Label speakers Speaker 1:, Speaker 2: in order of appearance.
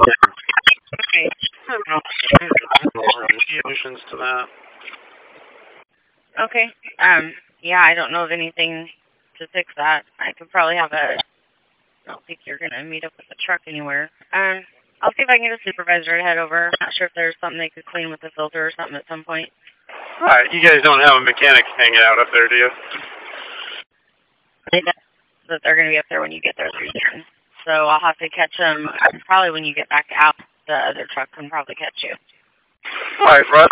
Speaker 1: Okay.
Speaker 2: Solutions to that.
Speaker 1: Okay. Yeah, I don't know of anything to fix that. I could probably have a. I don't think you're gonna meet up with the truck anywhere. I'll see if I can get a supervisor to head over. I'm not sure if there's something they could clean with the filter or something at some point.
Speaker 2: Alright, you guys don't have a mechanic hanging out up there, do you?
Speaker 1: That they're gonna be up there when you get there this weekend. So I'll have to catch them probably when you get back out. The other truck can probably catch you.
Speaker 2: Alright, Russ,